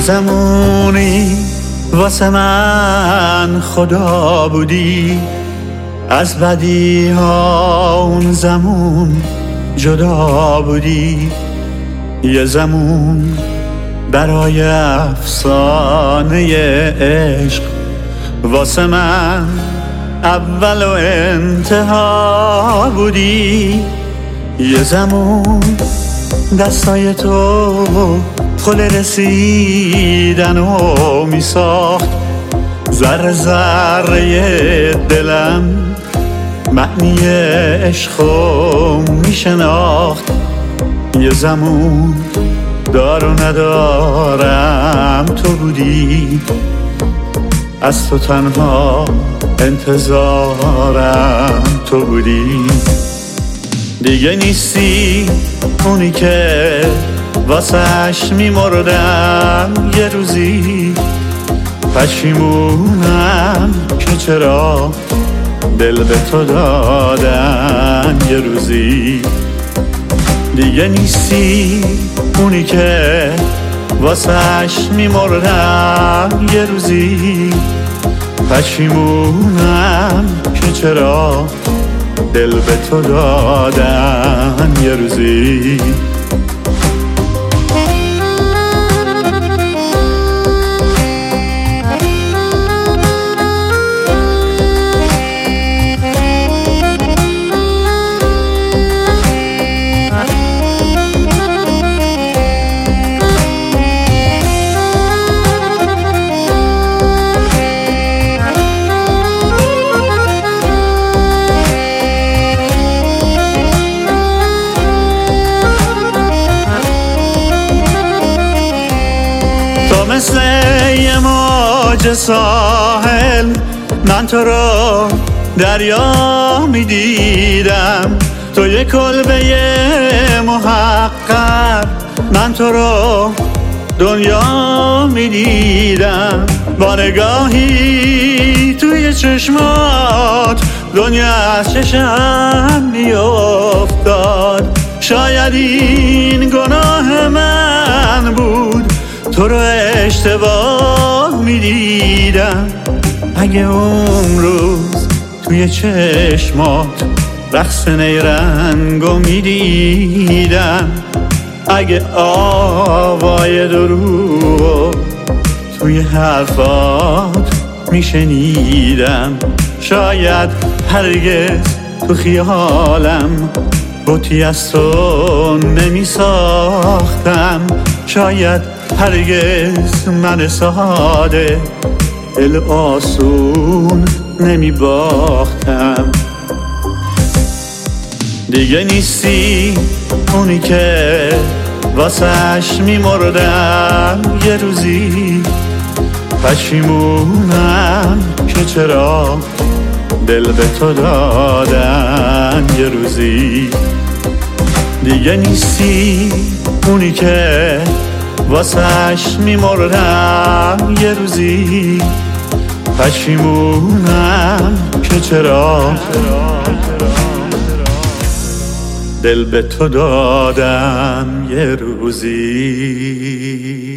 زمانی واسه من خدا بودی، از بدی ها اون زمان جدا بودی. یه زمان برای افسانه عشق واسه من اول و انتها بودی. یه زمان دستای تو پل رسیدن و می ساخت، ذره ذره دلم معنی عشقو می شناخت. یه زمان دار و ندارم تو بودی، از تو تنها انتظارم تو بودی. دیگه نیستی اونی که واسش میمردم، یه روزی پشیمونم که چرا دل به تو دادم. یه روزی دیگه نیستی اونی که واسش میمردم، یه روزی پشیمونم که چرا دل به تو دادم. یه روزی مثل یه موج ساحل من تو رو دریا می دیدم، تو یه کلبه محقر من تو رو دنیا می دیدم. با نگاهی توی چشمات دنیا از چشم می افتاد. شاید این گناه من بود، تو رو اشتباه می دیدم. اگه اون روز توی چشمات رقص نیرنگو می دیدم، اگه آوای دروغ توی حرفات می شنیدم، شاید هرگز تو خیالم بوتی از تو نمی ساختم. شاید هرگز من ساده دل آسون نمی باختم. دیگه نیستی اونی که واسش می مردم، یه روزی پشیمونم که چرا دل به تو دادم. یه روزی دیگه نیستی اونی که واسش میمردم، یه روزی پشیمونم که چرا دل به تو دادم. یه روزی